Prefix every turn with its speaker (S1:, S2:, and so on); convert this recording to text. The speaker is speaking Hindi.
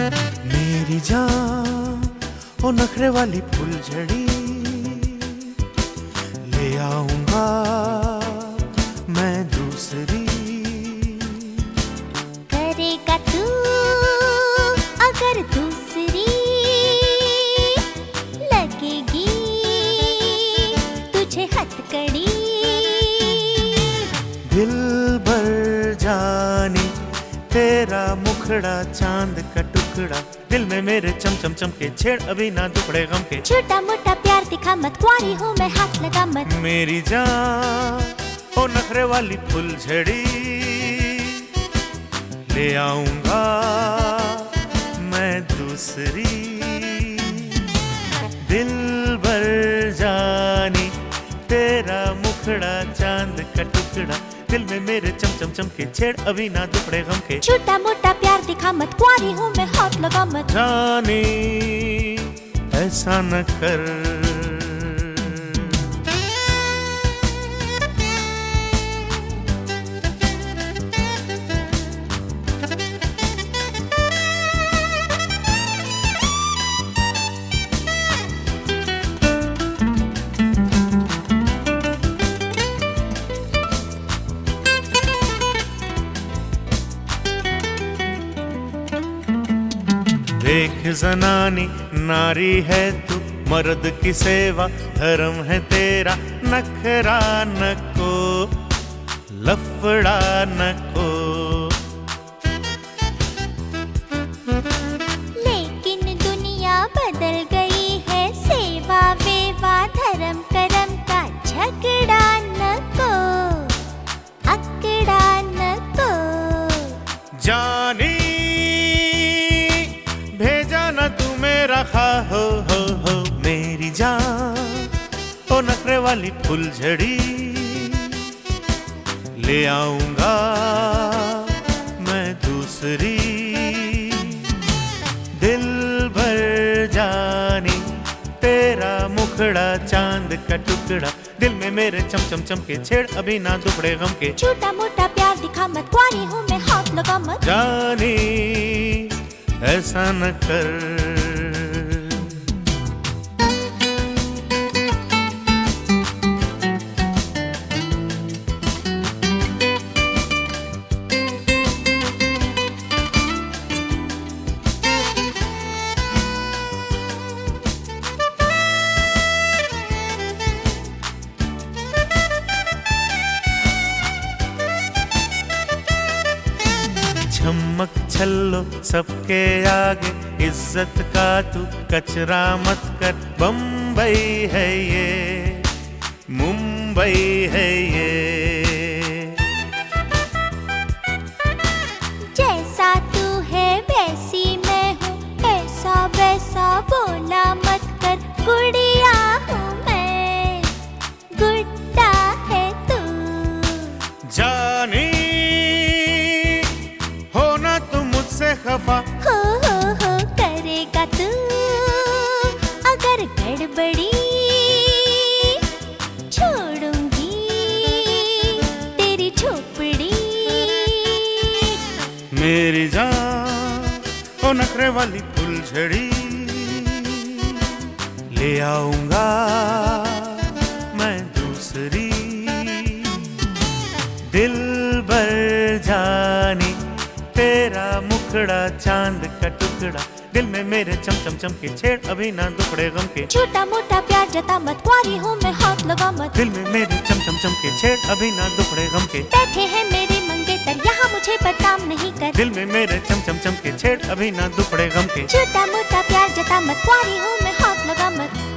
S1: मेरी जान ओ नखरे वाली फुलझड़ी, ले आऊंगा मैं दूसरी।
S2: करेगा तू अगर दूसरी लगेगी तुझे हथकड़ी।
S1: दिल भर जानी तेरा मुखड़ा चांद का टुकड़ा, दिल में मेरे चम चम चम के छेड़ अभी ना दुखड़े गम के।
S2: छोटा मोटा प्यार दिखा मत, कुंवारी हूँ मैं हाथ लगा मत।
S1: मेरी जान ओ नखरे वाली फुलझड़ी, ले आऊंगा मैं दूसरी। दिल भर जानी तेरा मुखड़ा चांद का टुकड़ा, दिल में मेरे चम चम चम के छेड़ अभी ना दुखड़े गम के।
S2: छोटा मोटा प्यार दिखा मत, कुंवारी हूँ मैं हाथ लगा मत।
S1: जानी ऐसा न कर, देख जनानी नारी है तू, मर्द की सेवा धर्म है तेरा। नखरा नको लफड़ा नको,
S2: लेकिन दुनिया बदल गई है। सेवा वेवा धर्म करम का झगड़ा नको, अकड़ा नको।
S1: जानी भेजा न तू मेरा खा हो। मेरी जान ओ नखरे वाली फुलझड़ी, ले आऊंगा मैं दूसरी। दिल भर जानी तेरा मुखड़ा चांद का टुकड़ा, दिल में मेरे चम चम चम के छेड़ अभी ना दुखड़े गम के।
S2: छोटा मोटा प्यार दिखा मत, कुंवारी हूँ मैं हाथ लगा मत।
S1: जानी ऐसा न कर, झमक छल्लो सबके आगे, इज्जत का तू कचरा मत कर। बम्बई है ये, मुंबई है ये।
S2: जैसा तू है वैसी मैं हूँ, ऐसा वैसा बोला मत कर। गुड़िया हूँ मैं, गुड्डा है तू।
S1: जानी होना तू मुझसे खफा,
S2: हो करेगा तू अगर गड़बड़ी। छोड़ूंगी तेरी झोपड़ी।
S1: मेरी जान ओ नखरे वाली फुलझड़ी, ले आऊंगा मैं दूसरी। दिल भर जानी तेरा मुखड़ा चांद का टुकड़ा, दिल में मेरे चम चम चम के छेड़ अभी ना दुखड़े गम के।
S2: छोटा मोटा प्यार जता मत, कुंवारी हूँ मैं हाथ लगा मत।
S1: दिल में मेरे चम चम चम के छेड़ अभी ना दुखड़े गम के।
S2: बैठे हैं मेरे मंगेतर, यहाँ मुझे बदनाम नहीं कर।
S1: दिल में मेरे चम चम चम के छेड़ अभी ना दुखड़े गम के।
S2: छोटा मोटा प्यार जता मत, कुंवारी हूँ मैं हाथ लगा मत।